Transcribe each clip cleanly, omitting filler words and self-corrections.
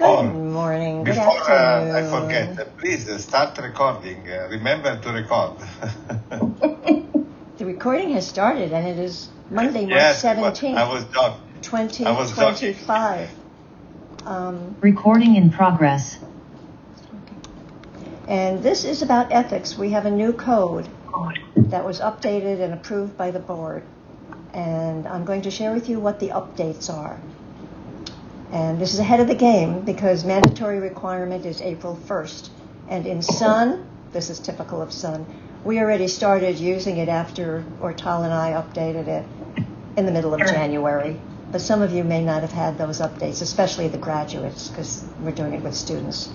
Good morning. Good afternoon. I forget, please start recording. Remember to record. The recording has started, and it is Monday, March 17th, I was joking. 2025. Recording in progress. And this is about ethics. We have a new code that was updated and approved by the board. And I'm going to share with you what the updates are. And this is ahead of the game because mandatory requirement is April 1st. And in Sun, this is typical of Sun, we already started using it after Ortal and I updated it in the middle of January. But some of you may not have had those updates, especially the graduates, because we're doing it with students.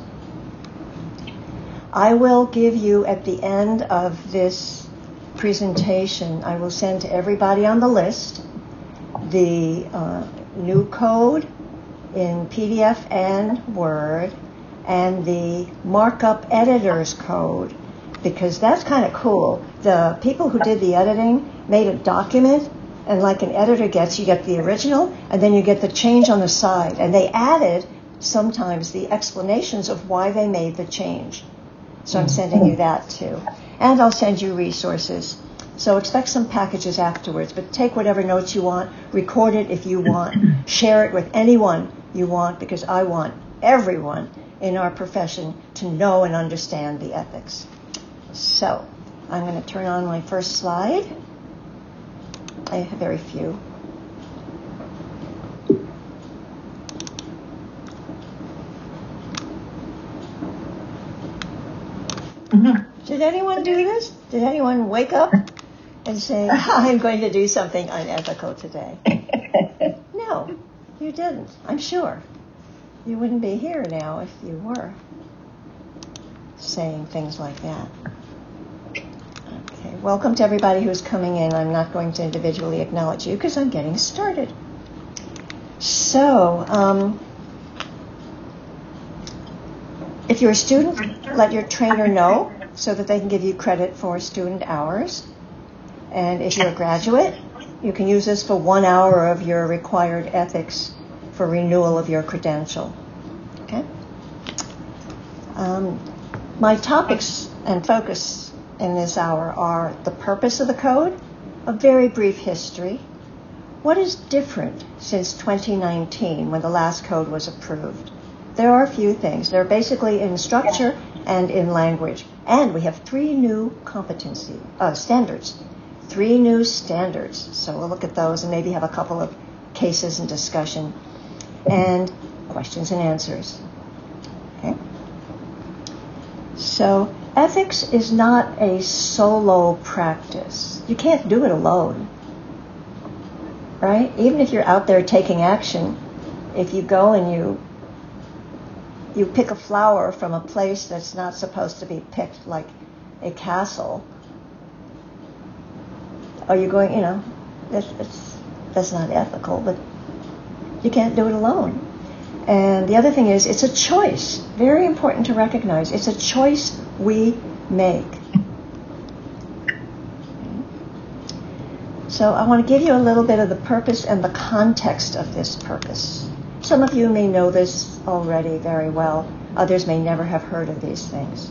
I will give you, at the end of this presentation, I will send to everybody on the list the new code in PDF and Word, and the markup editor's code, because that's kind of cool. The people who did the editing made a document, and like an editor gets, you get the original, and then you get the change on the side. And they added sometimes the explanations of why they made the change. So I'm sending you that too. And I'll send you resources. So expect some packages afterwards, but take whatever notes you want, record it if you want, share it with anyone you want, because I want everyone in our profession to know and understand the ethics. So I'm going to turn on my first slide. I have very few. Did anyone do this? Did anyone wake up and say, I'm going to do something unethical today? No, you didn't, I'm sure. You wouldn't be here now if you were saying things like that. Okay, welcome to everybody who's coming in. I'm not going to individually acknowledge you because I'm getting started. So, if you're a student, let your trainer know so that they can give you credit for student hours. And if you're a graduate, you can use this for 1 hour of your required ethics for renewal of your credential. Okay? My topics and focus in this hour are the purpose of the code, a very brief history, what is different since 2019 when the last code was approved. There are a few things. They're basically in structure and in language. And we have 3 new competency standards. 3 new standards. So we'll look at those and maybe have a couple of cases and discussion and questions and answers. Okay? So ethics is not a solo practice. You can't do it alone. Right? Even if you're out there taking action, if you go and you pick a flower from a place that's not supposed to be picked, like a castle, are you going, that's not ethical, but you can't do it alone. And the other thing is, it's a choice. Very important to recognize. It's a choice we make. So I want to give you a little bit of the purpose and the context of this purpose. Some of you may know this already very well. Others may never have heard of these things.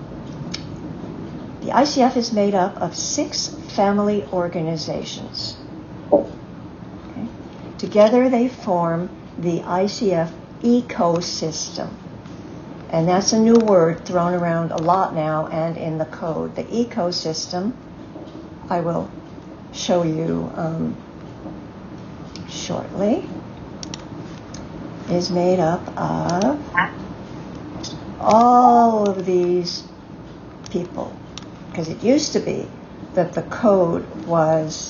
The ICF is made up of 6 family organizations. Okay. Together they form the ICF ecosystem. And that's a new word thrown around a lot now and in the code. The ecosystem, I will show you shortly, is made up of all of these people. Because it used to be that the code was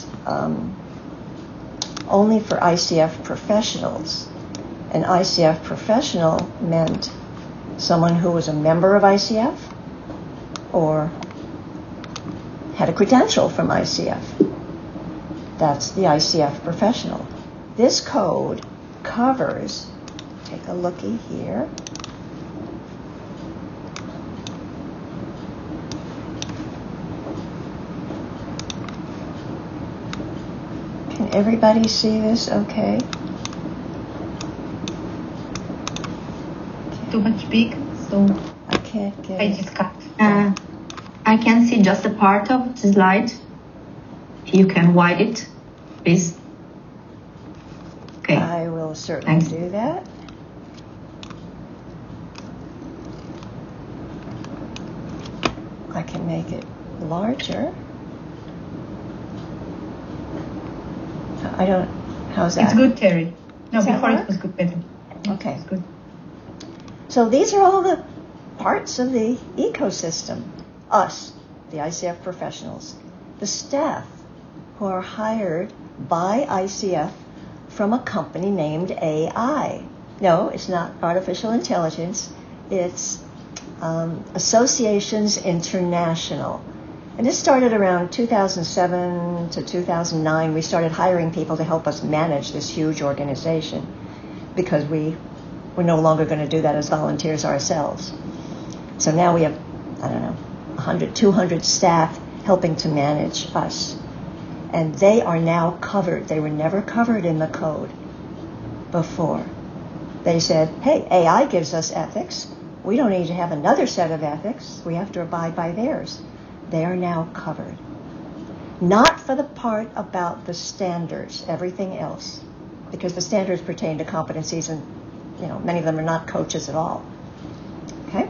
only for ICF professionals. An ICF professional meant someone who was a member of ICF or had a credential from ICF. That's the ICF professional. This code covers, take a looky here, can everybody see this okay? too much big, so I can't get I it. just cut. I can see just a part of the slide. You can wide it, please. Okay. I will certainly Thanks. do that. I can make it larger. I don't. How's that? It's good, Terry. No, Does that before work? it was good, better. Okay. It's good. So these are all the parts of the ecosystem. Us, the ICF professionals, the staff who are hired by ICF from a company named AI. No, it's not artificial intelligence. It's Associations International. And this started around 2007 to 2009. We started hiring people to help us manage this huge organization because we're no longer going to do that as volunteers ourselves. So now we have, 100, 200 staff helping to manage us. And they are now covered. They were never covered in the code before. They said, hey, AI gives us ethics. We don't need to have another set of ethics. We have to abide by theirs. They are now covered. Not for the part about the standards, everything else, because the standards pertain to competencies and, many of them are not coaches at all. Okay?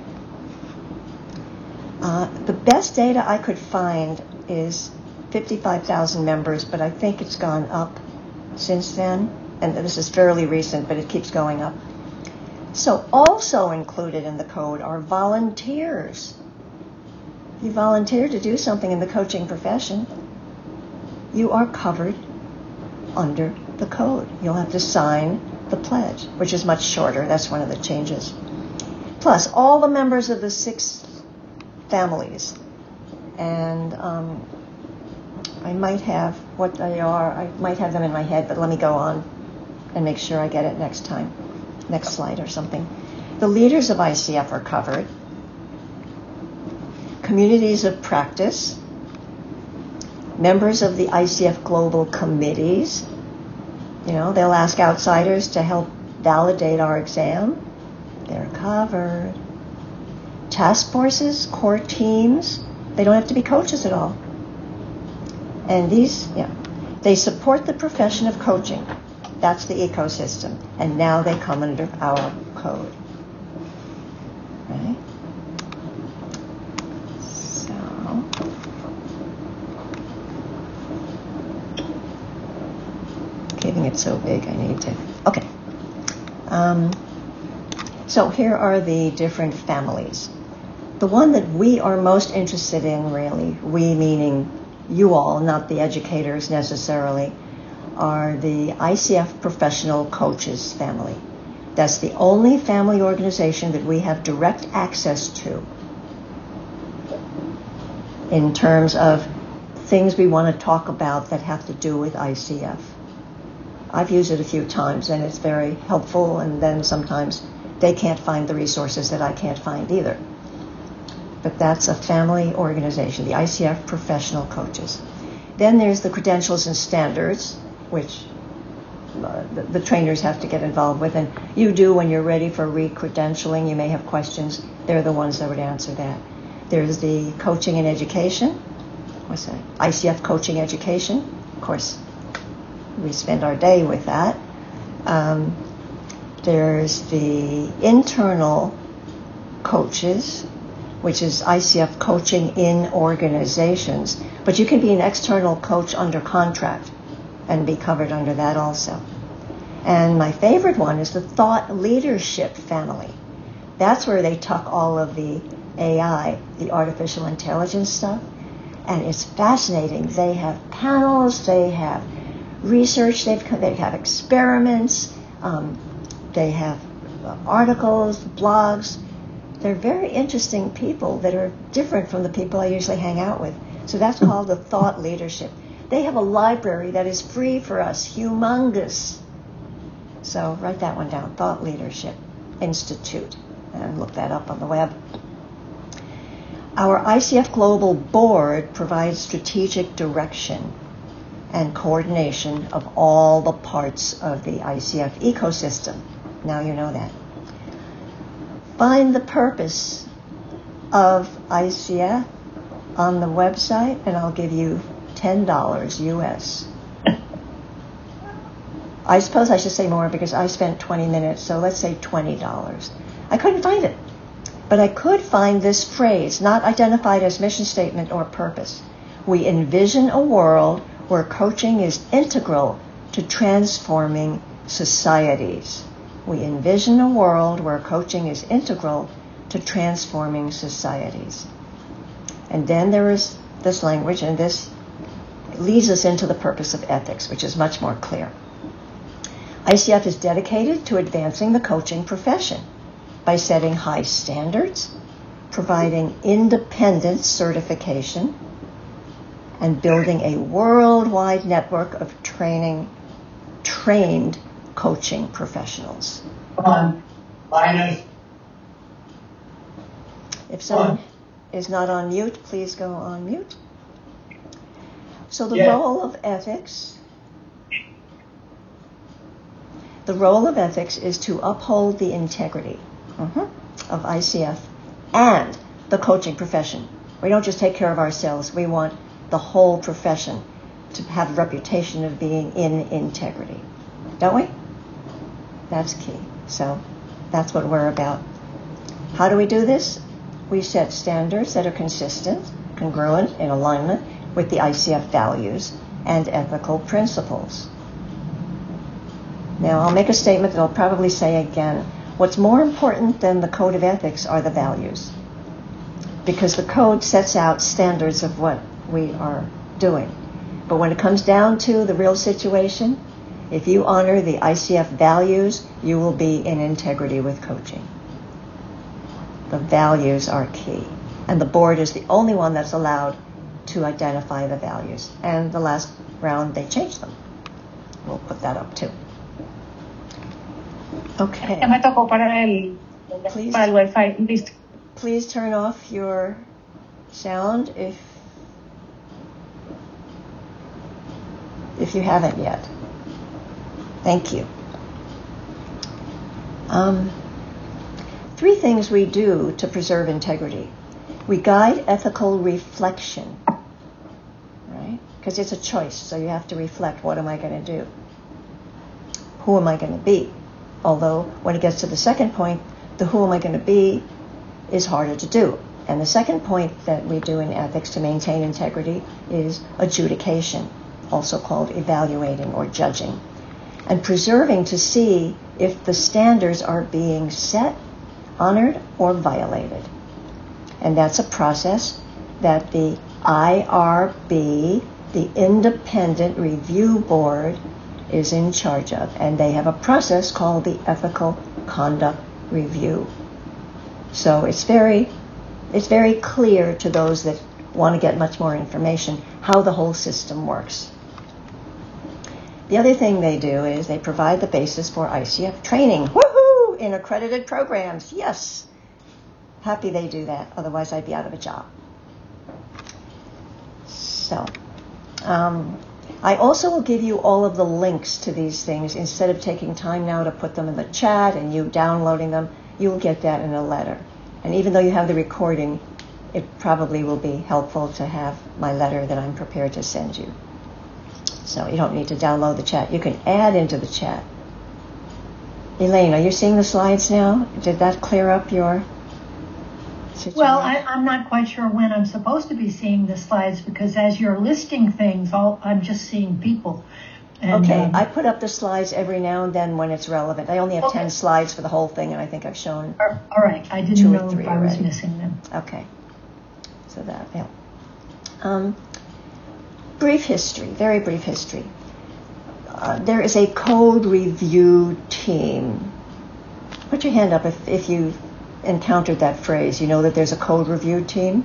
The best data I could find is 55,000 members, but I think it's gone up since then. And this is fairly recent, but it keeps going up. So also included in the code are volunteers. You volunteer to do something in the coaching profession, you are covered under the code. You'll have to sign the pledge, which is much shorter. That's one of the changes. Plus, all the members of the 6 families. And I might have what they are. I might have them in my head, but let me go on and make sure I get it next time. Next slide or something. The leaders of ICF are covered. Communities of practice. Members of the ICF global committees. They'll ask outsiders to help validate our exam. They're covered. Task forces, core teams, they don't have to be coaches at all. And they support the profession of coaching. That's the ecosystem. And now they come under our code. Right? So, keeping it so big, I need to. Okay. So here are the different families. The one that we are most interested in, really, we meaning you all, not the educators necessarily, are the ICF Professional Coaches family. That's the only family organization that we have direct access to in terms of things we want to talk about that have to do with ICF. I've used it a few times, and it's very helpful, and then sometimes they can't find the resources that I can't find either. But that's a family organization, the ICF Professional Coaches. Then there's the credentials and standards, which the trainers have to get involved with. And you do when you're ready for re-credentialing. You may have questions. They're the ones that would answer that. There's the coaching and education. What's that? ICF Coaching Education. Of course, we spend our day with that. There's the internal coaches, which is ICF Coaching in Organizations. But you can be an external coach under contract and be covered under that also. And my favorite one is the Thought Leadership family. That's where they tuck all of the AI, the artificial intelligence stuff. And it's fascinating. They have panels, they have research, they have experiments, they have articles, blogs. They're very interesting people that are different from the people I usually hang out with. So that's called the Thought Leadership. They have a library that is free for us, humongous. So write that one down, Thought Leadership Institute, and look that up on the web. Our ICF Global Board provides strategic direction and coordination of all the parts of the ICF ecosystem. Now you know that. find the purpose of ICF on the website, and I'll give you $10 US. I suppose I should say more because I spent 20 minutes, so let's say $20. I couldn't find it, but I could find this phrase, not identified as mission statement or purpose. We envision a world where coaching is integral to transforming societies. We envision a world where coaching is integral to transforming societies. And then there is this language, and this leads us into the purpose of ethics, which is much more clear. ICF is dedicated to advancing the coaching profession by setting high standards, providing independent certification, and building a worldwide network of trained coaching professionals. If someone is not on mute, please go on mute. So the role of ethics is to uphold the integrity of ICF and the coaching profession. We don't just take care of ourselves. We want the whole profession to have a reputation of being in integrity. Don't we? That's key. So that's what we're about. How do we do this? We set standards that are consistent, congruent, in alignment with the ICF values and ethical principles. Now, I'll make a statement that I'll probably say again. What's more important than the code of ethics are the values, because the code sets out standards of what we are doing. But when it comes down to the real situation, if you honor the ICF values, you will be in integrity with coaching. The values are key. And the board is the only one that's allowed to identify the values. And the last round, they changed them. We'll put that up too. Okay. Ya me tocó para el Wi-Fi. Listo. Please turn off your sound if you haven't yet. Thank you. 3 things we do to preserve integrity. We guide ethical reflection, right? Because it's a choice, so you have to reflect, what am I going to do? Who am I going to be? Although when it gets to the second point, the who am I going to be is harder to do. And the second point that we do in ethics to maintain integrity is adjudication, also called evaluating or judging, and preserving to see if the standards are being set, honored, or violated. And that's a process that the IRB, the Independent Review Board, is in charge of. And they have a process called the Ethical Conduct Review. So it's very clear to those that want to get much more information how the whole system works. The other thing they do is they provide the basis for ICF training. Woohoo! In accredited programs. Yes. Happy they do that. Otherwise, I'd be out of a job. So, I also will give you all of the links to these things. Instead of taking time now to put them in the chat and you downloading them, you will get that in a letter. And even though you have the recording, it probably will be helpful to have my letter that I'm prepared to send you. So you don't need to download the chat. You can add into the chat. Elaine, are you seeing the slides now? Did that clear up your situation? Well, I'm not quite sure when I'm supposed to be seeing the slides, because as you're listing things, I'm just seeing people. And, okay, I put up the slides every now and then when it's relevant. I only have 10 slides for the whole thing, and I think I've shown all right, I didn't know if I was missing them. Okay, so that, yeah. Brief history, very brief history. There is a code review team. Put your hand up if you encountered that phrase. You know that there's a code review team?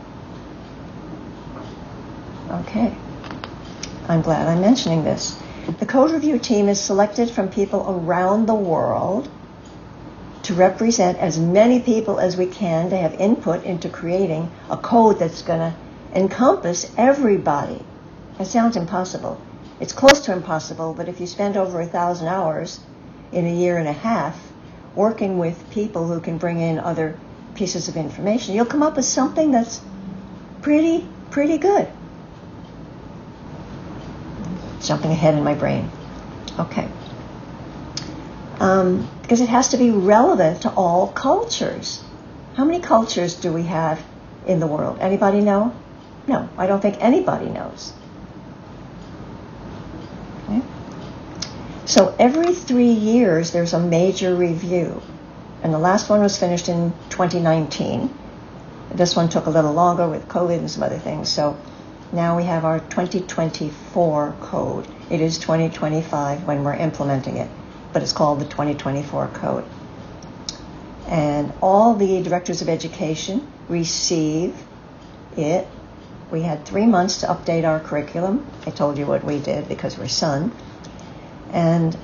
Okay. I'm glad I'm mentioning this. The code review team is selected from people around the world to represent as many people as we can to have input into creating a code that's going to encompass everybody. It sounds impossible. It's close to impossible, but if you spend over 1,000 hours in a year and a half working with people who can bring in other pieces of information, you'll come up with something that's pretty good. Jumping ahead in my brain. Okay. Because it has to be relevant to all cultures. How many cultures do we have in the world? Anybody know? No, I don't think anybody knows. Okay. So every 3 years there's a major review. And the last one was finished in 2019. This one took a little longer with COVID and some other things. So now we have our 2024 code. It is 2025 when we're implementing it, but it's called the 2024 code. And all the directors of education receive it. We had 3 months to update our curriculum. I told you what we did because we're Sun. And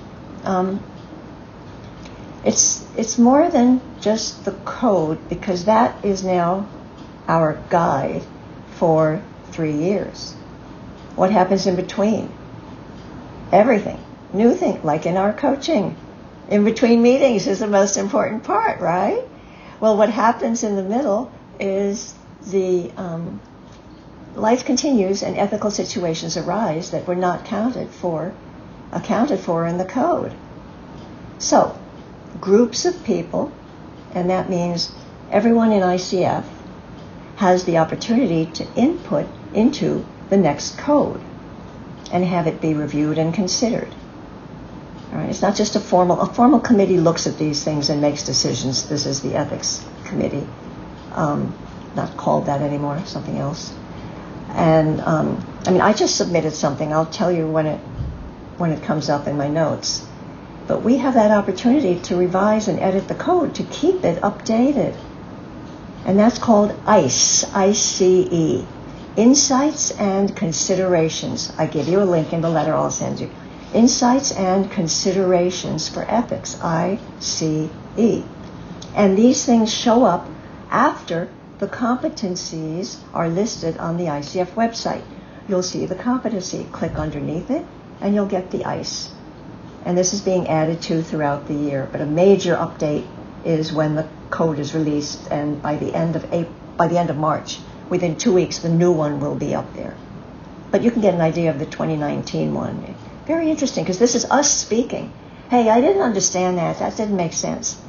it's more than just the code, because that is now our guide for 3 years. What happens in between? Everything. New thing, like in our coaching. In between meetings is the most important part, right? Well, what happens in the middle is the life continues and ethical situations arise that were not accounted for in the code. So, groups of people, and that means everyone in ICF has the opportunity to input into the next code and have it be reviewed and considered. All right, it's not just a formal committee looks at these things and makes decisions. This is the ethics committee, not called that anymore, something else. And I just submitted something. I'll tell you when it comes up in my notes. But we have that opportunity to revise and edit the code to keep it updated. And that's called ICE, I-C-E, Insights and Considerations. I give you a link in the letter I'll send you. Insights and Considerations for Ethics, I-C-E. And these things show up after the competencies are listed on the ICF website. You'll see the competency. Click underneath it, and you'll get the ICE. And this is being added to throughout the year. But a major update is when the code is released, and by the end of March, within 2 weeks, the new one will be up there. But you can get an idea of the 2019 one. Very interesting, because this is us speaking. Hey, I didn't understand that. That didn't make sense.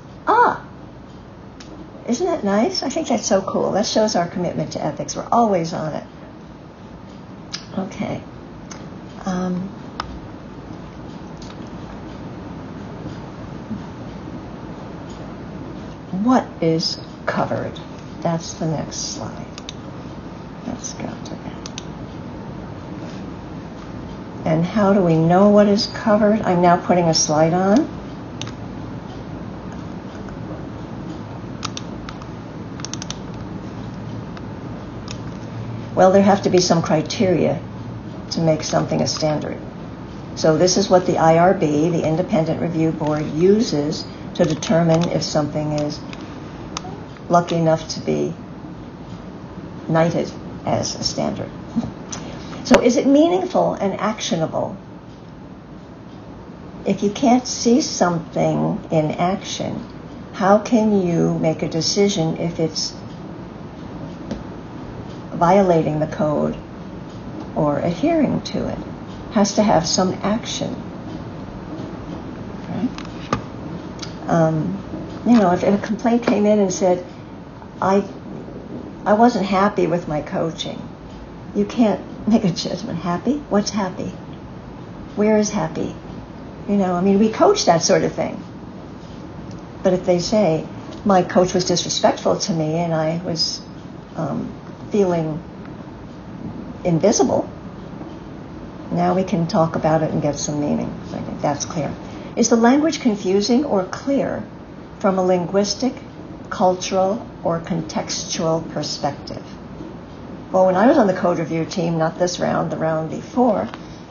Isn't that nice? I think that's so cool. That shows our commitment to ethics. We're always on it. Okay. What is covered? That's the next slide. Let's go to that. And how do we know what is covered? I'm now putting a slide on. Well, there have to be some criteria to make something a standard. So this is what the IRB, the Independent Review Board, uses to determine if something is lucky enough to be knighted as a standard. So is it meaningful and actionable? If you can't see something in action, how can you make a decision if it's violating the code or adhering to it? Has to have some action. Right? If a complaint came in and said, I wasn't happy with my coaching, you can't make a judgment. Happy? What's happy? Where is happy? We coach that sort of thing. But if they say, my coach was disrespectful to me and I was feeling invisible, now we can talk about it and get some meaning. So I think that's clear. Is the language confusing or clear from a linguistic, cultural, or contextual perspective? Well, when I was on the code review team, not this round, the round before,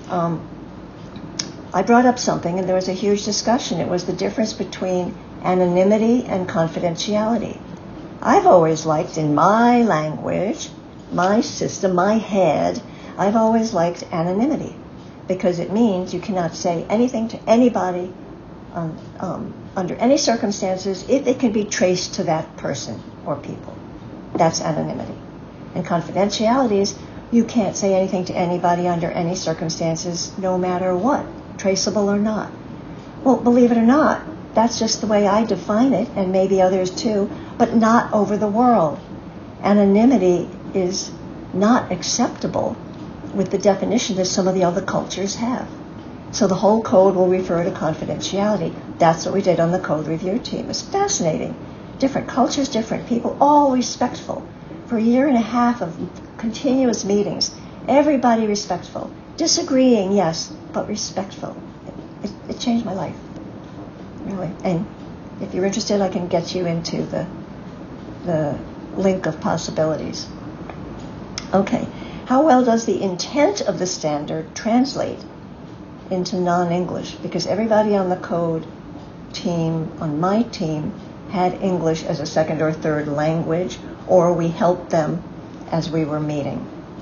I brought up something and there was a huge discussion. It was the difference between anonymity and confidentiality. I've always liked, in my language, my system, my head, I've always liked anonymity, because it means you cannot say anything to anybody under any circumstances if it can be traced to that person or people. That's anonymity. And confidentiality is you can't say anything to anybody under any circumstances, no matter what, traceable or not. Well, believe it or not, that's just the way I define it, and maybe others too, but not over the world. Anonymity is not acceptable with the definition that some of the other cultures have. So the whole code will refer to confidentiality. That's what we did on the code review team. It's fascinating. Different cultures, different people, all respectful. For a year and a half of continuous meetings, everybody respectful. Disagreeing, yes, but respectful. It changed my life, really. And if you're interested, I can get you into the link of possibilities. Okay, how well does the intent of the standard translate into non-English? Because everybody on the code team, on my team, had English as a second or third language, or we helped them as we were meeting.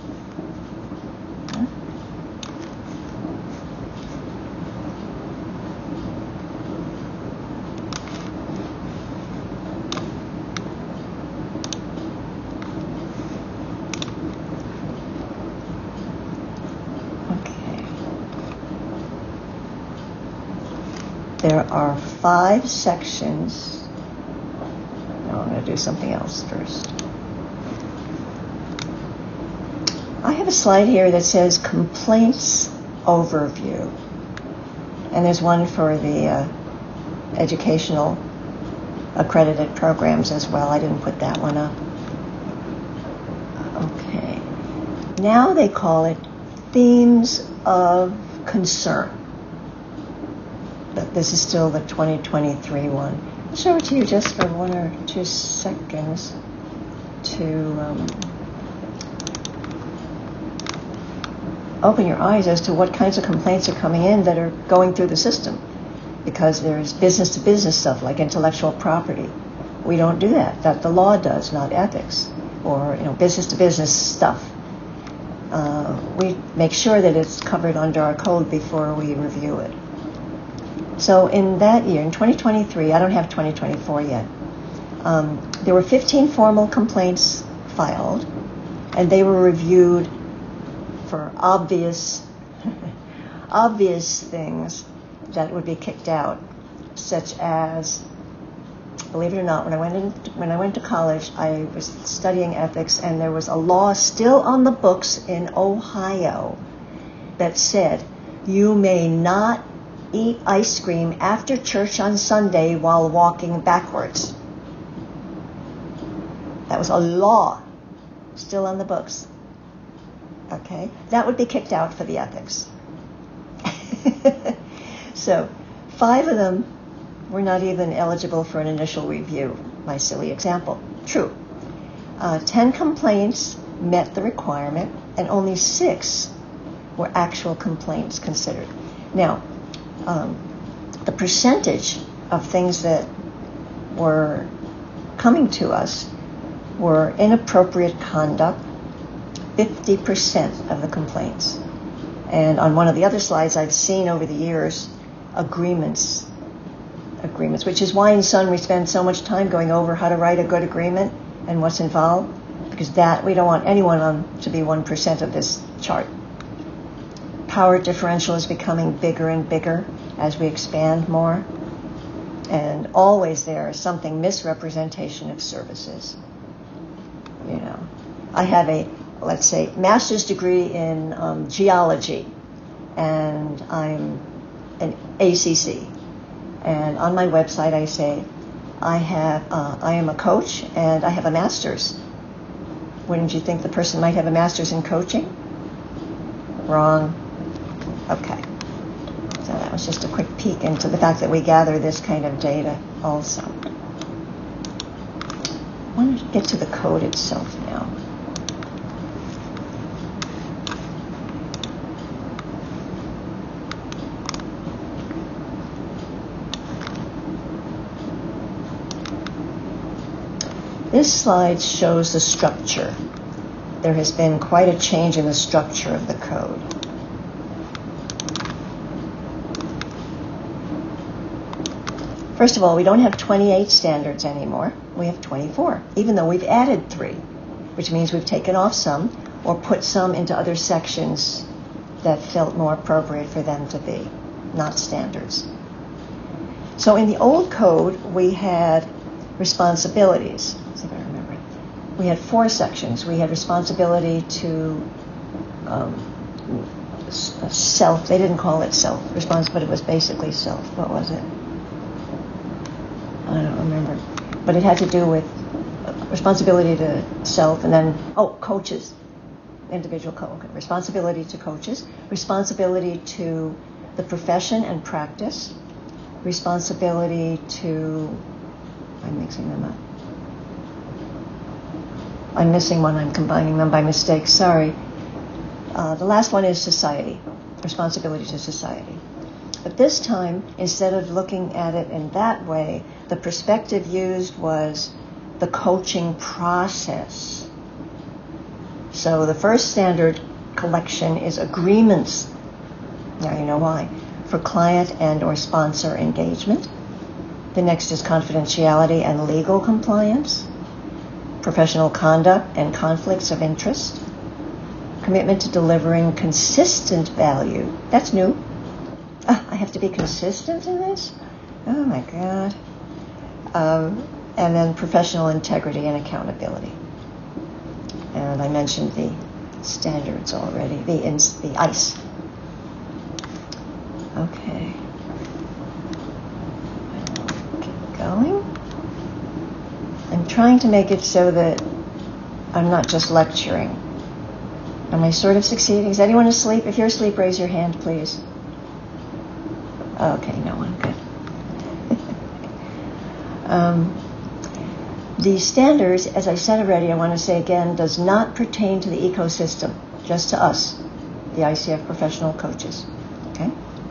There are 5 sections. No, I'm going to do something else first. I have a slide here that says complaints overview. And there's one for the educational accredited programs as well. I didn't put that one up. Okay. Now they call it themes of concern. But this is still the 2023 one. I'll show it to you just for 1 or 2 seconds to open your eyes as to what kinds of complaints are coming in that are going through the system. Because there's business-to-business stuff like intellectual property. We don't do that. That the law does, not ethics. Or business-to-business stuff. We make sure that it's covered under our code before we review it. So in that year, in 2023, I don't have 2024 yet, there were 15 formal complaints filed, and they were reviewed for obvious things that would be kicked out, such as, believe it or not, when I went to college, I was studying ethics, and there was a law still on the books in Ohio that said you may not eat ice cream after church on Sunday while walking backwards. That was a law still on the books. Okay? That would be kicked out for the ethics. So 5 of them were not even eligible for an initial review. My silly example. True. 10 complaints met the requirement, and only 6 were actual complaints considered. Now, the percentage of things that were coming to us were inappropriate conduct, 50% of the complaints. And on one of the other slides, I've seen over the years agreements, which is why in Sun we spend so much time going over how to write a good agreement and what's involved, because that we don't want anyone to be 1% of this chart. Power differential is becoming bigger and bigger as we expand more. And always there is something misrepresentation of services. I have a, let's say, master's degree in geology, and I'm an ACC. And on my website I say, I am a coach and I have a master's. Wouldn't you think the person might have a master's in coaching? Wrong. Okay. So that was just a quick peek into the fact that we gather this kind of data also. I want to get to the code itself now. This slide shows the structure. There has been quite a change in the structure of the code. First of all, we don't have 28 standards anymore. We have 24, even though we've added 3, which means we've taken off some or put some into other sections that felt more appropriate for them to be, not standards. So in the old code, we had responsibilities. Let's see if I remember it. We had 4 sections. We had responsibility to self. They didn't call it self but it was basically self. What was it? I don't remember. But it had to do with responsibility to self, and then coaches, individual responsibility to coaches, responsibility to the profession and practice, responsibility to, I'm mixing them up. I'm missing one. I'm combining them by mistake. Sorry. The last one is society, responsibility to society. But this time, instead of looking at it in that way, the perspective used was the coaching process. So the first standard collection is agreements. Now you know why. For client and or sponsor engagement. The next is confidentiality and legal compliance. Professional conduct and conflicts of interest. Commitment to delivering consistent value. That's new. I have to be consistent in this? Oh my God. And then professional integrity and accountability. And I mentioned the standards already, the ICE. Okay. Keep going. I'm trying to make it so that I'm not just lecturing. Am I sort of succeeding? Is anyone asleep? If you're asleep, raise your hand, please. Okay, no one. Good. The standards, as I said already, I want to say again, does not pertain to the ecosystem, just to us, the ICF professional coaches. Okay?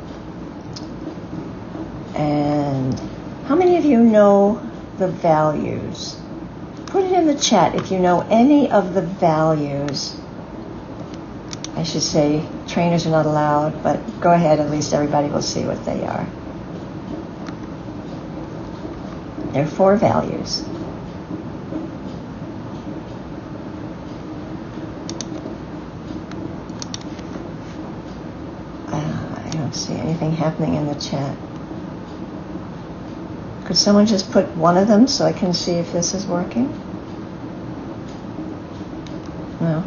And how many of you know the values? Put it in the chat if you know any of the values. I should say trainers are not allowed, but go ahead, at least everybody will see what they are. There are 4 values. I don't see anything happening in the chat. Could someone just put one of them so I can see if this is working? No.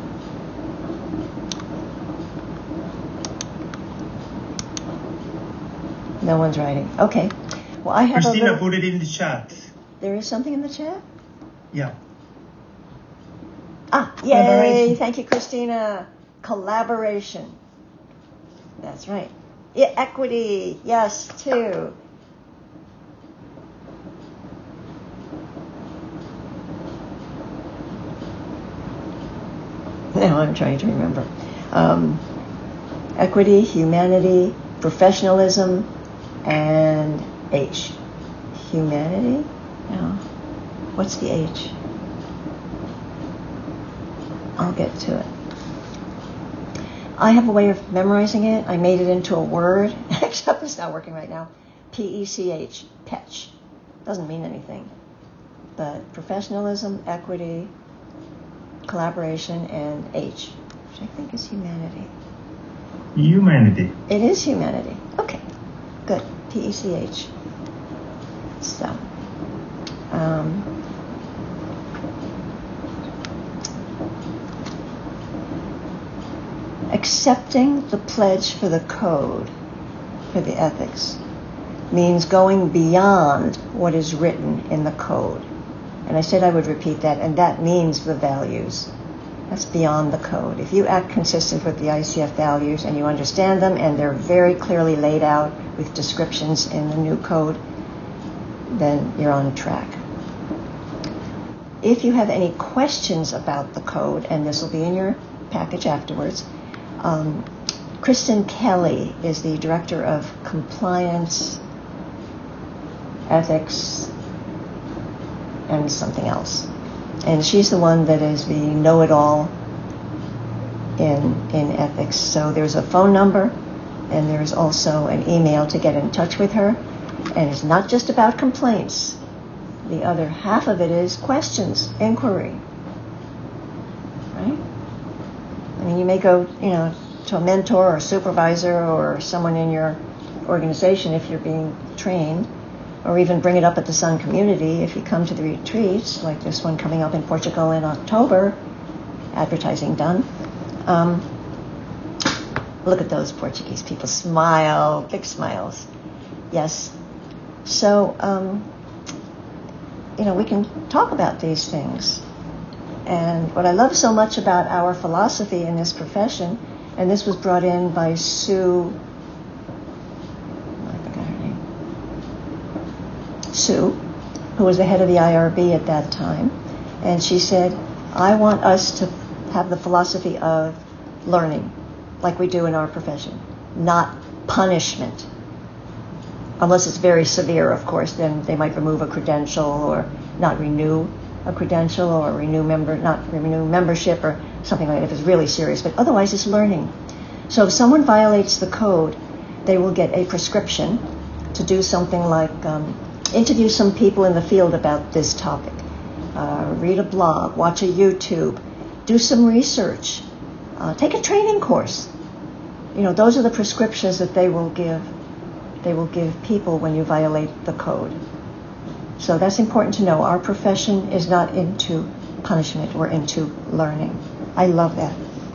No one's writing. Okay. Well, I have Christina put it in the chat. There is something in the chat? Yeah. Yay! Thank you, Christina. Collaboration. That's right. Yeah, equity. Yes, 2. Now I'm trying to remember. Equity, humanity, professionalism, and H. Humanity? No. What's the H? I'll get to it. I have a way of memorizing it. I made it into a word, except it's not working right now. P-E-C-H. Petch. Doesn't mean anything. But professionalism, equity, collaboration, and H, which I think is humanity. Humanity. It is humanity. Okay, good. P-E-C-H. So, accepting the pledge for the code, for the ethics, means going beyond what is written in the code. And I said I would repeat that, and that means the values. That's beyond the code. If you act consistent with the ICF values and you understand them and they're very clearly laid out with descriptions in the new code, then you're on track. If you have any questions about the code, and this will be in your package afterwards, Kristen Kelly is the Director of Compliance, Ethics, and something else. And she's the one that is the know-it-all in ethics. So there's a phone number, and there's also an email to get in touch with her. And it's not just about complaints. The other half of it is questions, inquiry. Right? I mean, you may go, to a mentor or supervisor or someone in your organization if you're being trained, or even bring it up at the Sun community if you come to the retreats, like this one coming up in Portugal in October. Advertising done. Look at those Portuguese people smile, big smiles. Yes. So, we can talk about these things. And what I love so much about our philosophy in this profession, and this was brought in by Sue, I forgot her name, Sue, who was the head of the IRB at that time, and she said, I want us to have the philosophy of learning, like we do in our profession, not punishment. Unless it's very severe, of course, then they might remove a credential or not renew a credential or not renew membership or something like that if it's really serious. But otherwise, it's learning. So if someone violates the code, they will get a prescription to do something like interview some people in the field about this topic, read a blog, watch a YouTube, do some research, take a training course. Those are the prescriptions that they will give. They will give people when you violate the code. So that's important to know. Our profession is not into punishment. We're into learning. I love that.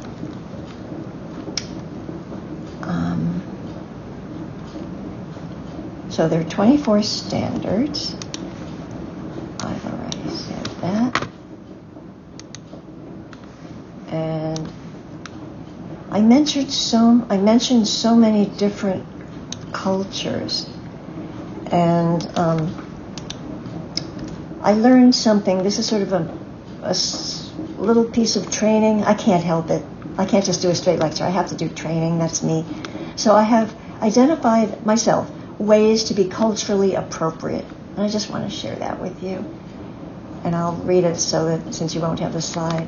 So there are 24 standards. I've already said that. And I mentioned so many different cultures, and I learned something. This is sort of a little piece of training. I can't help it. I can't just do a straight lecture. I have to do training. That's me. So I have identified myself ways to be culturally appropriate, and I just want to share that with you. And I'll read it since you won't have the slide.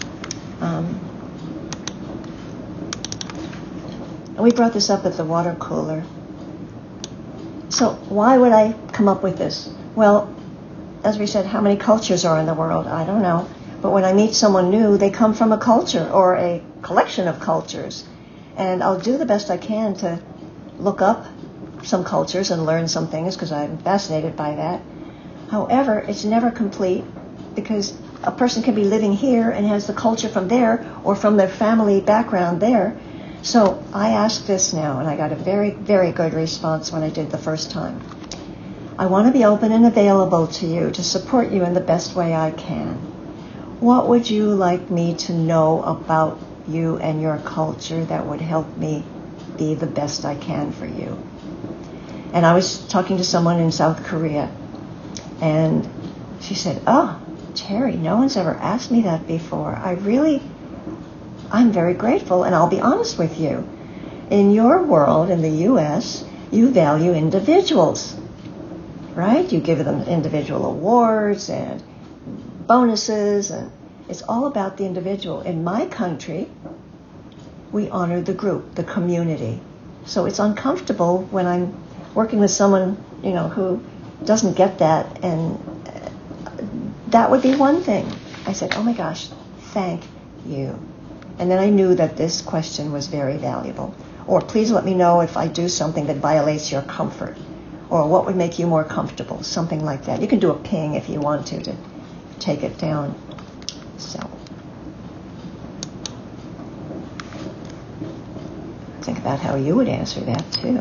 And we brought this up at the water cooler. So why would I come up with this? Well, as we said, how many cultures are in the world? I don't know. But when I meet someone new, they come from a culture or a collection of cultures. And I'll do the best I can to look up some cultures and learn some things because I'm fascinated by that. However, it's never complete because a person can be living here and has the culture from there or from their family background there. So I ask this now, and I got a very, very good response when I did the first time. I want to be open and available to you to support you in the best way I can. What would you like me to know about you and your culture that would help me be the best I can for you? And I was talking to someone in South Korea, and she said, oh, Terry, no one's ever asked me that before. I'm very grateful, and I'll be honest with you. In your world, in the U.S., you value individuals, right? You give them individual awards and bonuses, and it's all about the individual. In my country, we honor the group, the community. So it's uncomfortable when I'm working with someone, who doesn't get that, and that would be one thing. I said, oh my gosh, thank you. And then I knew that this question was very valuable. Or please let me know if I do something that violates your comfort. Or what would make you more comfortable, something like that. You can do a ping if you want to take it down. So, think about how you would answer that too.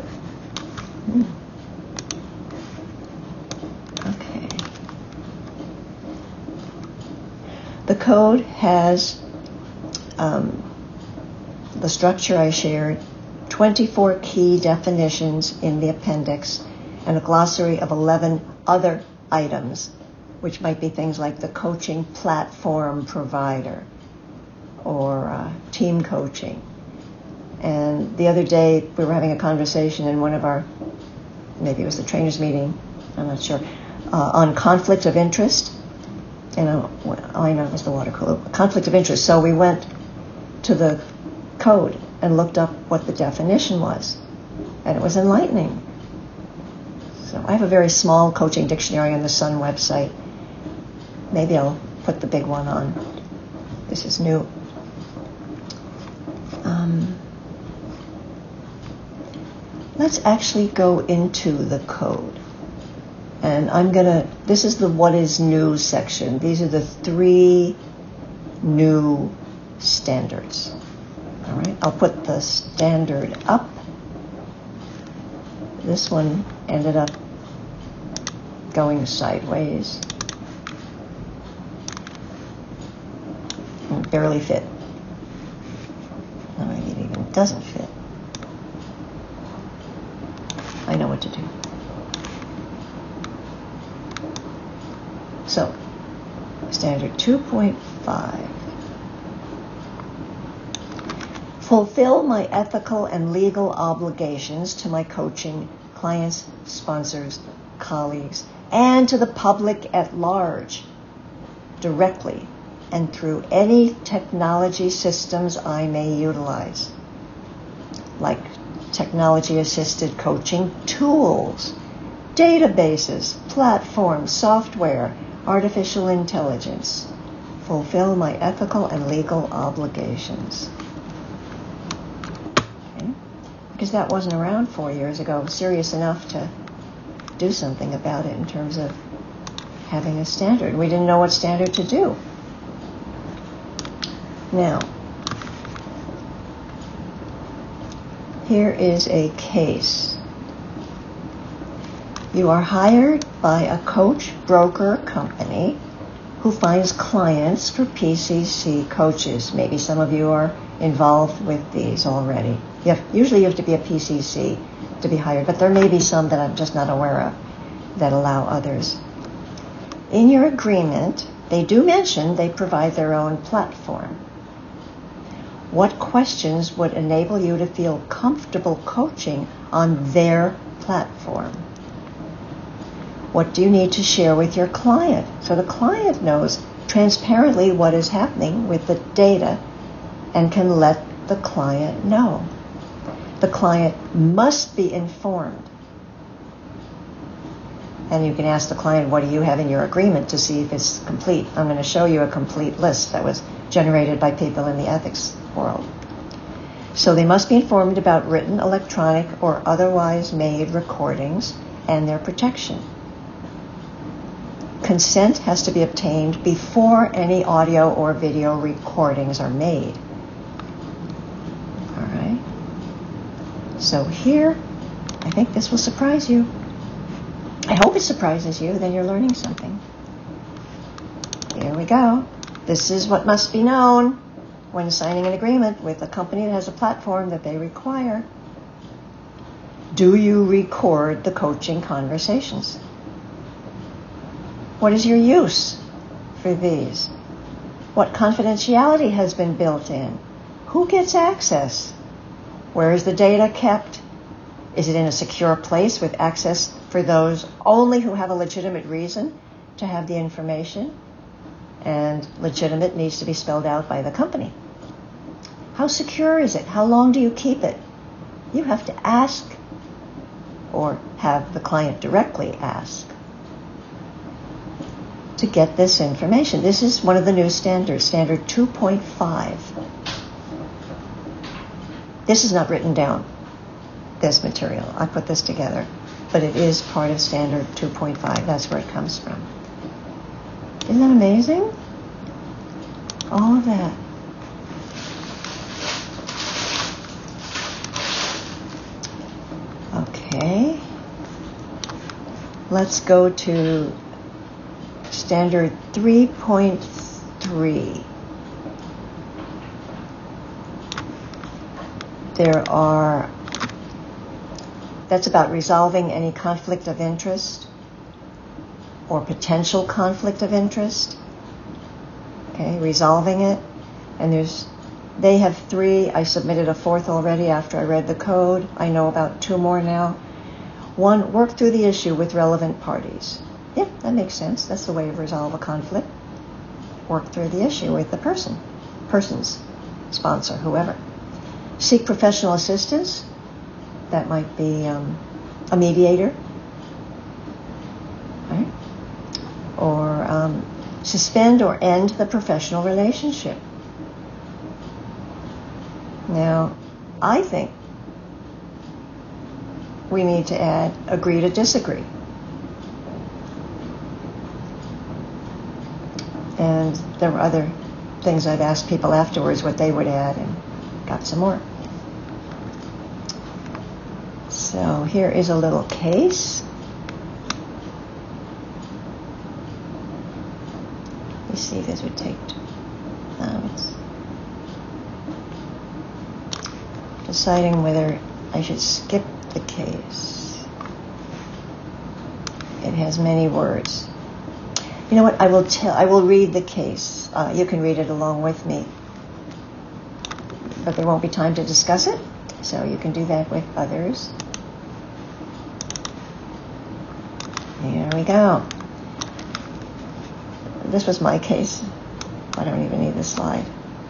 Okay. The code has the structure I shared, 24 key definitions in the appendix, and a glossary of 11 other items, which might be things like the coaching platform provider or team coaching. And the other day we were having a conversation in one of our, maybe it was the trainers meeting, I'm not sure, on conflict of interest. All I know was the water cooler. Conflict of interest. So we went to the code and looked up what the definition was. And it was enlightening. So I have a very small coaching dictionary on the Sun website. Maybe I'll put the big one on. This is new. Let's actually go into the code. And this is the what is new section. These are the 3 new standards. All right, I'll put the standard up. This one ended up going sideways. And barely fit. No, maybe it even doesn't fit. I know what to do. So, standard 2.5. Fulfill my ethical and legal obligations to my coaching clients, sponsors, colleagues, and to the public at large, directly and through any technology systems I may utilize, like technology-assisted coaching tools, databases, platforms, software, artificial intelligence. Fulfill my ethical and legal obligations. Okay? Because that wasn't around 4 years ago, serious enough to do something about it in terms of having a standard. We didn't know what standard to do. Now, here is a case. You are hired by a coach, broker, company who finds clients for PCC coaches. Maybe some of you are involved with these already. Usually you have to be a PCC to be hired, but there may be some that I'm just not aware of that allow others. In your agreement, they do mention they provide their own platform. What questions would enable you to feel comfortable coaching on their platform? What do you need to share with your client so the client knows transparently what is happening with the data and can let the client know? The client must be informed. And you can ask the client, what do you have in your agreement, to see if it's complete. I'm going to show you a complete list that was generated by people in the ethics world. So they must be informed about written, electronic, or otherwise made recordings and their protection. Consent has to be obtained before any audio or video recordings are made. All right. So here, I think this will surprise you. I hope it surprises you, then you're learning something. Here we go. This is what must be known when signing an agreement with a company that has a platform that they require. Do you record the coaching conversations? What is your use for these? What confidentiality has been built in? Who gets access? Where is the data kept? Is it in a secure place with access for those only who have a legitimate reason to have the information? And legitimate needs to be spelled out by the company. How secure is it? How long do you keep it? You have to ask, or have the client directly ask, to get this information. This is one of the new standards, standard 2.5. This is not written down, this material. I put this together, but it is part of standard 2.5. That's where it comes from. Isn't that amazing? All of that. Okay. Let's go to standard 3.3. That's about resolving any conflict of interest or potential conflict of interest. Okay, resolving it. And they have 3. I submitted a 4th already after I read the code. I know about 2 more now. 1, work through the issue with relevant parties. Yeah, that makes sense. That's the way to resolve a conflict. Work through the issue with the person's sponsor, whoever. Seek professional assistance. That might be a mediator. suspend or end the professional relationship. Now, I think we need to add agree to disagree. And there were other things I've asked people afterwards what they would add, and got some more. So here is a little case. Let me see if this would take it's deciding whether I should skip the case. It has many words. You know what? I will read the case. You can read it along with me. But there won't be time to discuss it, so you can do that with others. Here we go. This was my case. I don't even need this slide.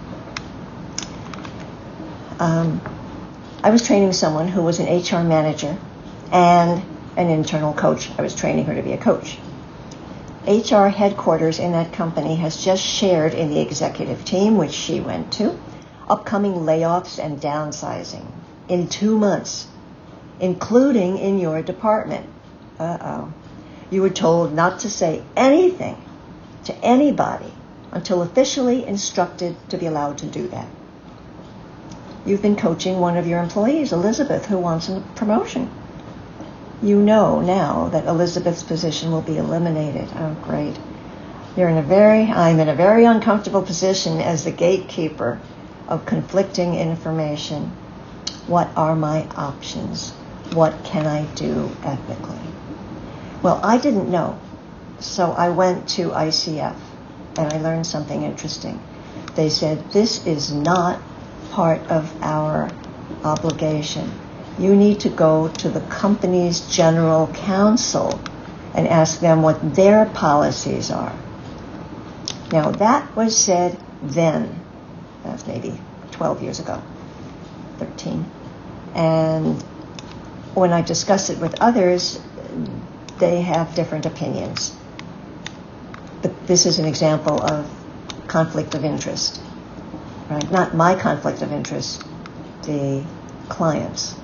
I was training someone who was an HR manager and an internal coach. I was training her to be a coach. HR headquarters in that company has just shared in the executive team, which she went to, upcoming layoffs and downsizing in 2 months, including in your department. You were told not to say anything to anybody until officially instructed to be allowed to do that. You've been coaching one of your employees, Elizabeth, who wants a promotion. You know now that Elizabeth's position will be eliminated. Oh, great. I'm in a very uncomfortable position as the gatekeeper of conflicting information. What are my options? What can I do ethically? Well, I didn't know, so I went to ICF, and I learned something interesting. They said, this is not part of our obligation. You need to go to the company's general counsel and ask them what their policies are. Now, that was said then. That's maybe 12 years ago, 13. And when I discuss it with others, they have different opinions. But this is an example of conflict of interest, right? Not my conflict of interest, the client's.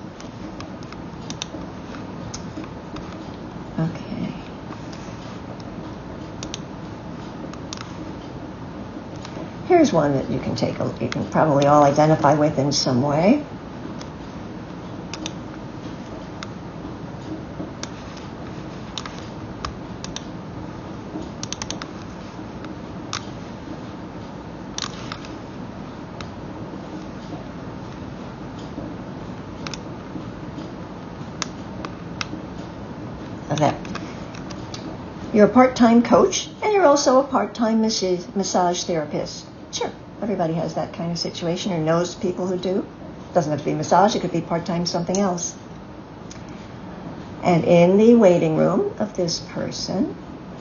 Okay. Here's one that you can probably all identify with in some way. Okay. You're a part-time coach, and you're also a part-time massage therapist. Sure, everybody has that kind of situation or knows people who do. Doesn't have to be massage, it could be part-time something else. And in the waiting room of this person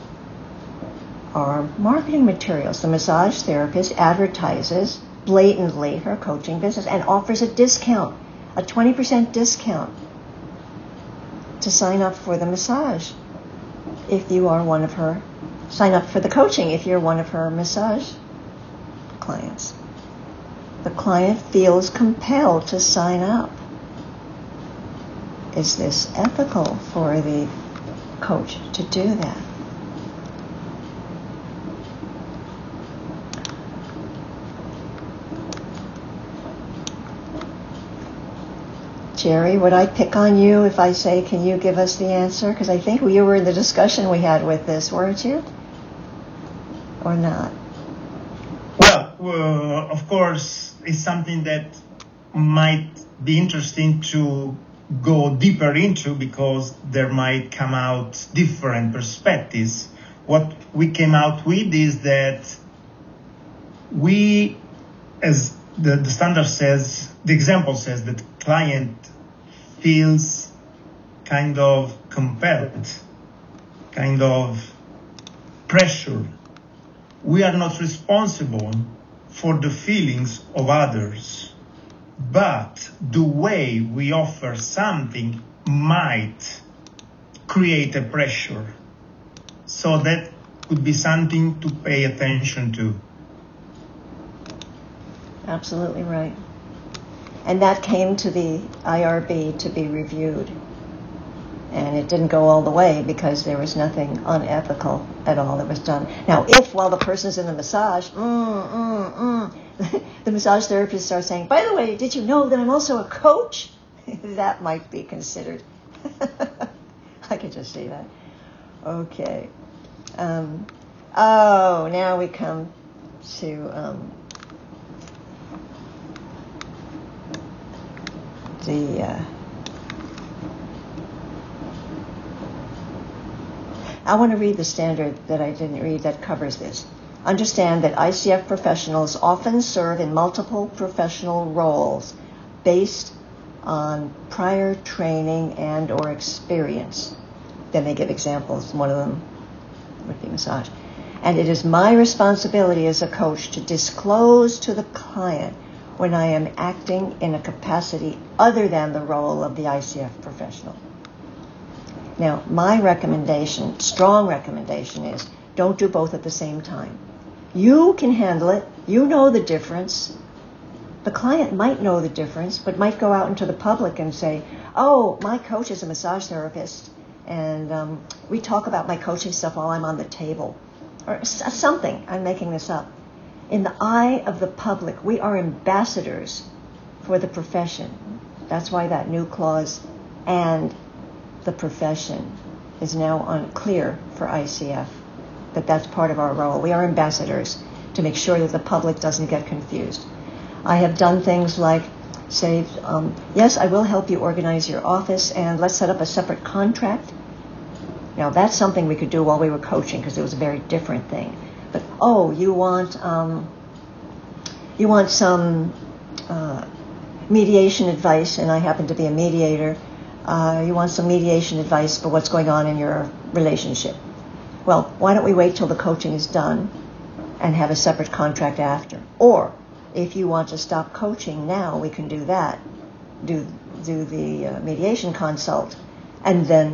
are marketing materials. The massage therapist advertises blatantly her coaching business and offers a discount, a 20% discount to sign up for the massage if you are one of her, sign up for the coaching if you're one of her massage clients. The client feels compelled to sign up. Is this ethical for the coach to do that? Jerry, would I pick on you if I say, can you give us the answer? Because I think you were in the discussion we had with this, weren't you? Or not? Well, of course, it's something that might be interesting to go deeper into because there might come out different perspectives. What we came out with is that we, as the standard says, the example says that client feels kind of compelled, kind of pressure. We are not responsible for the feelings of others, but the way we offer something might create a pressure. So that could be something to pay attention to. Absolutely right. And that came to the IRB to be reviewed. And it didn't go all the way because there was nothing unethical at all that was done. Now, if while the person's in the massage, the massage therapist starts saying, by the way, did you know that I'm also a coach? That might be considered. I could just say that. Okay. Now we come to I want to read the standard that I didn't read that covers this. Understand that ICF professionals often serve in multiple professional roles based on prior training and or experience. Then they give examples. One of them would be massage. And it is my responsibility as a coach to disclose to the client when I am acting in a capacity other than the role of the ICF professional. Now, my recommendation, strong recommendation, is don't do both at the same time. You can handle it. You know the difference. The client might know the difference, but might go out into the public and say, oh, my coach is a massage therapist, and we talk about my coaching stuff while I'm on the table. Or something. I'm making this up. In the eye of the public, we are ambassadors for the profession. That's why that new clause, and the profession, is now unclear for ICF, that that's part of our role. We are ambassadors to make sure that the public doesn't get confused. I have done things like say, yes, I will help you organize your office, and let's set up a separate contract. Now, that's something we could do while we were coaching because it was a very different thing. But, you want some mediation advice, and I happen to be a mediator. You want some mediation advice for what's going on in your relationship. Well, why don't we wait till the coaching is done and have a separate contract after? Or if you want to stop coaching now, we can do that. Do the mediation consult and then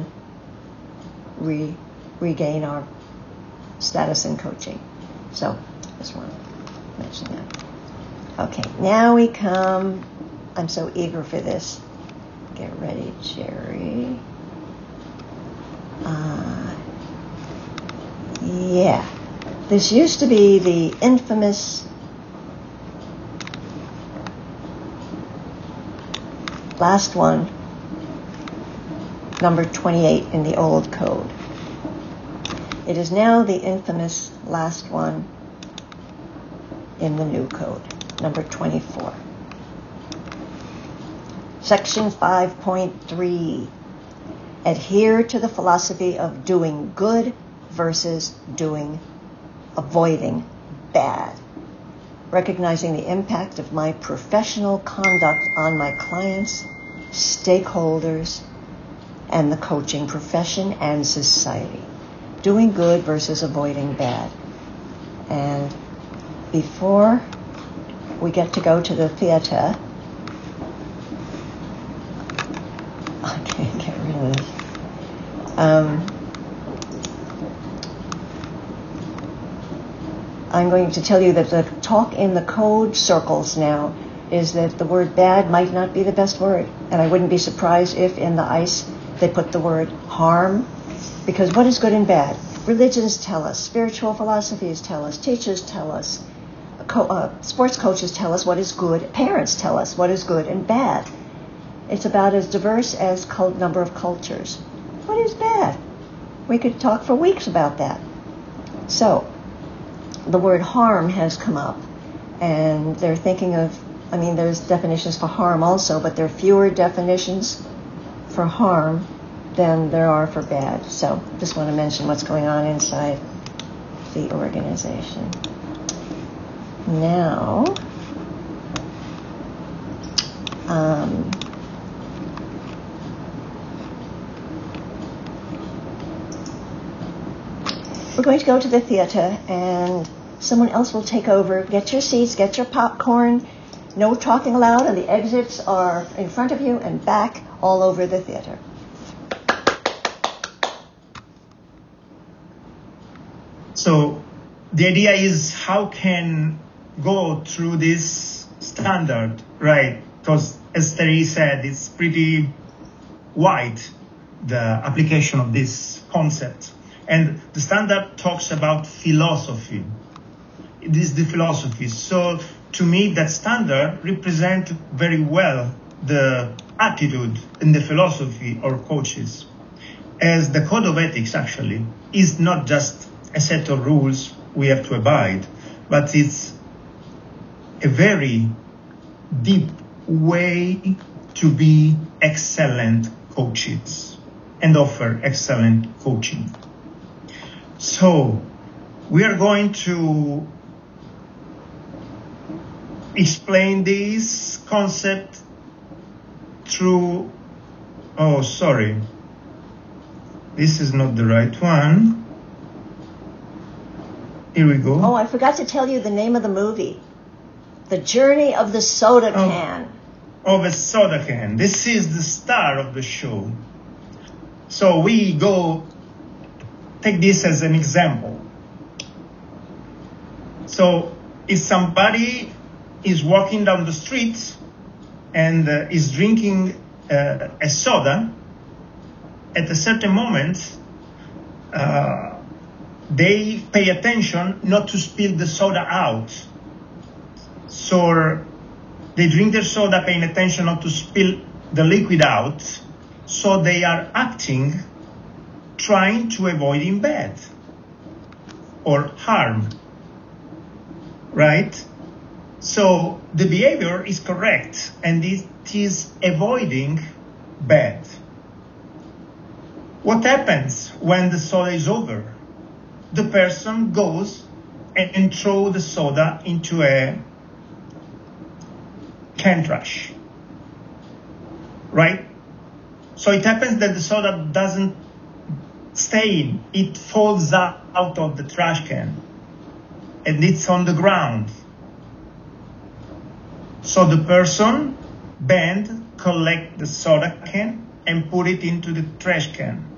regain our status in coaching. So, just want to mention that. Okay, now we come. I'm so eager for this. Get ready, Jerry. This used to be the infamous last one, number 28 in the old code. It is now the infamous last one in the new code, number 24. Section 5.3. Adhere to the philosophy of doing good versus avoiding bad. Recognizing the impact of my professional conduct on my clients, stakeholders, and the coaching profession and society. Doing good versus avoiding bad. And before we get to go to the theater, okay, get rid of this. I'm going to tell you that the talk in the code circles now is that the word bad might not be the best word. And I wouldn't be surprised if in the ICE they put the word harm. Because what is good and bad? Religions tell us, spiritual philosophies tell us, teachers tell us, sports coaches tell us what is good, parents tell us what is good and bad. It's about as diverse as number of cultures. What is bad? We could talk for weeks about that. So, the word harm has come up, and they're thinking of, there's definitions for harm also, but there are fewer definitions for harm than there are for bad. So, just want to mention what's going on inside the organization. Now, we're going to go to the theater, and someone else will take over. Get your seats, get your popcorn. No talking aloud, and the exits are in front of you and back all over the theater. So the idea is how can go through this standard, right? Because as Terry said, it's pretty wide, the application of this concept. And the standard talks about philosophy. It is the philosophy. So to me, that standard represents very well the attitude and the philosophy of coaches. As the code of ethics actually is not just a set of rules we have to abide, but it's a very deep way to be excellent coaches and offer excellent coaching. So we are going to explain this concept through, this is not the right one. Here we go. Oh, I forgot to tell you the name of the movie. The Journey of the Soda Can. Of a soda can. This is the star of the show. So we take this as an example. So if somebody is walking down the street and is drinking a soda, at a certain moment, they pay attention not to spill the soda out. So they drink their soda paying attention not to spill the liquid out. So they are acting, trying to avoid bad or harm, right? So the behavior is correct and it is avoiding bad. What happens when the soda is over? The person goes and throws the soda into a can trash, right? So it happens that the soda doesn't stay in. It falls out of the trash can and it's on the ground. So the person bend, collect the soda can and put it into the trash can.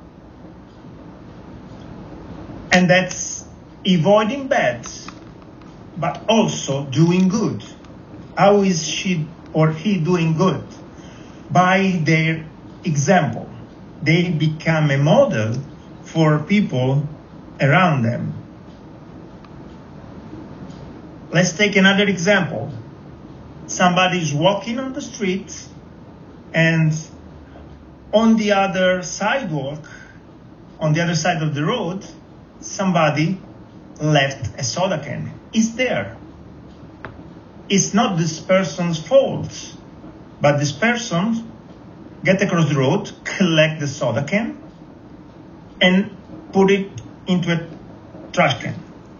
And that's avoiding bad, but also doing good. How is she or he doing good? By their example. They become a model for people around them. Let's take another example. Somebody is walking on the street and on the other sidewalk, on the other side of the road, somebody left a soda can. It's there. It's not this person's fault, but this person get across the road, collect the soda can, and put it into a trash can.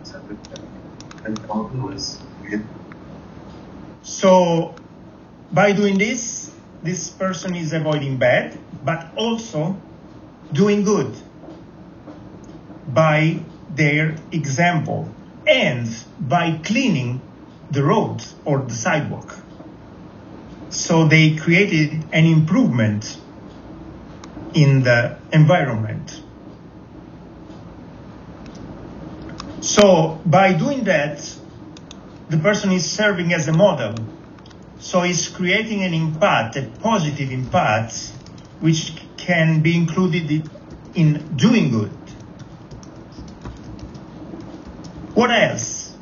So by doing this, this person is avoiding bad, but also doing good by their example and by cleaning the road or the sidewalk. So they created an improvement in the environment. So by doing that, the person is serving as a model. So he's creating an impact, a positive impact, which can be included in doing good. What else?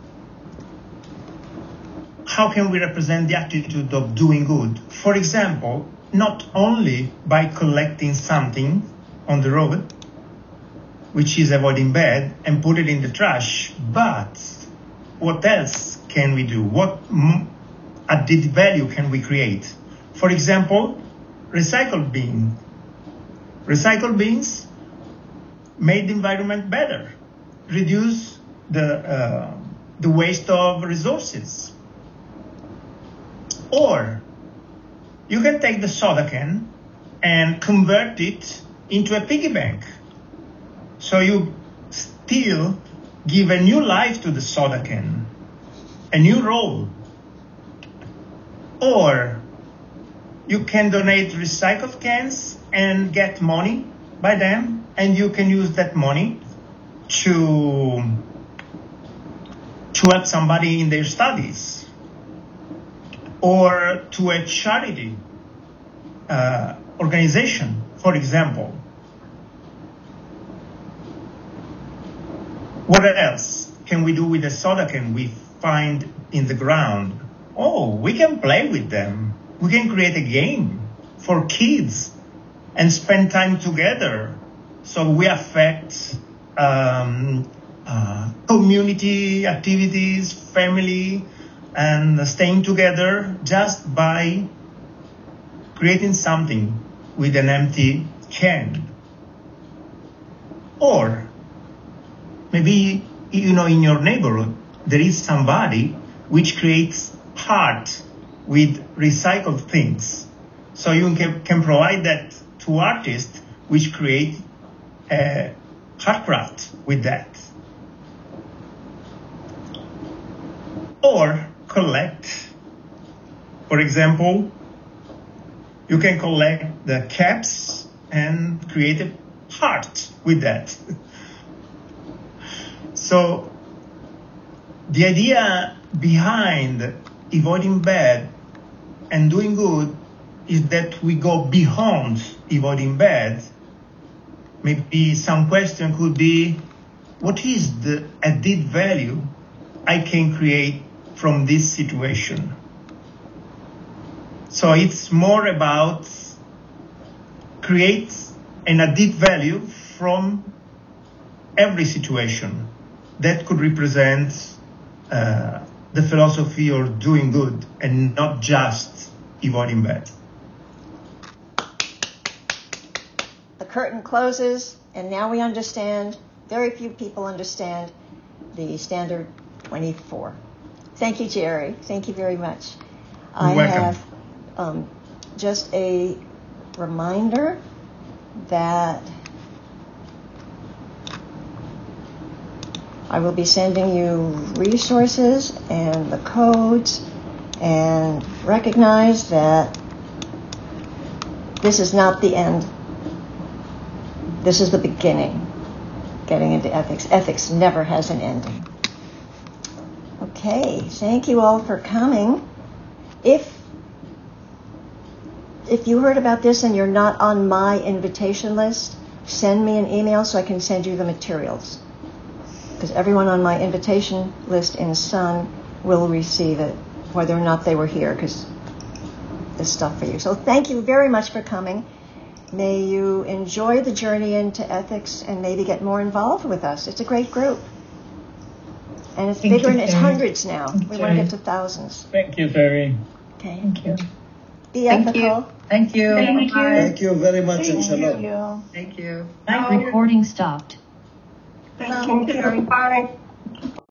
How can we represent the attitude of doing good? For example, not only by collecting something on the road, which is avoiding bad, and put it in the trash, but what else can we do? What added value can we create? For example, recycled bin. Recycled bins made the environment better, reduce the waste of resources. Or you can take the soda can and convert it into a piggy bank. So you still give a new life to the soda can, a new role. Or you can donate recycled cans and get money by them, and you can use that money to help somebody in their studies, or to a charity organization, for example. What else can we do with the soda can we find in the ground? Oh, we can play with them. We can create a game for kids and spend time together. So we affect community activities, family, and staying together just by creating something with an empty can. Or maybe, in your neighborhood, there is somebody which creates art with recycled things. So you can provide that to artists which create art craft with that. Or collect. For example, you can collect the caps and create a heart with that. So the idea behind avoiding bad and doing good is that we go beyond avoiding bad. Maybe some question could be, what is the added value I can create from this situation? So it's more about create an added value from every situation that could represent the philosophy of doing good and not just avoiding bad. The curtain closes, and now we understand. Very few people understand the standard 24. Thank you, Jerry. Thank you very much. You're welcome. Have just a reminder that I will be sending you resources and the codes, and recognize that this is not the end. This is the beginning. Getting into ethics. Ethics never has an ending. Okay, thank you all for coming. If you heard about this and you're not on my invitation list, send me an email so I can send you the materials. Because everyone on my invitation list in Sun will receive it, whether or not they were here, because there's stuff for you. So thank you very much for coming. May you enjoy the journey into ethics and maybe get more involved with us. It's a great group. And it's bigger, and it's hundreds now. We want to get to thousands. Thank you, Terry. Okay. Thank you. Be ethical. Thank you. Thank you. Thank you very much, and shalom. Thank you. Recording stopped. Thank you. Bye.